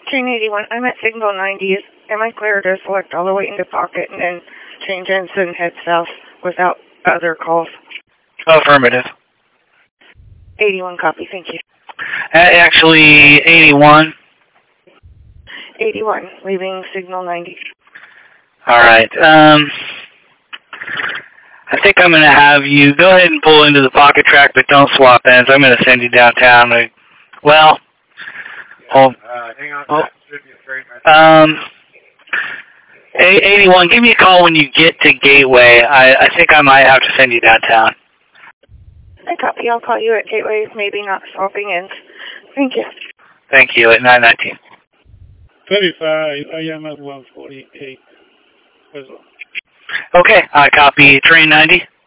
Train 81, I'm at signal 90. Am I clear to select all the way into pocket and then change ends and head south without other calls? Affirmative. 81, copy, thank you. Actually, 81. 81, leaving signal 90. All right. I think I'm going to have you go ahead and pull into the pocket track, but don't swap ends. I'm going to send you downtown. Well, hang on. 81, give me a call when you get to Gateway. I think I might have to send you downtown. I copy. I'll call you at Gateway, maybe not swapping ends. Thank you. Thank you, at 919. 35, I am at 148. Okay, I copy train 90.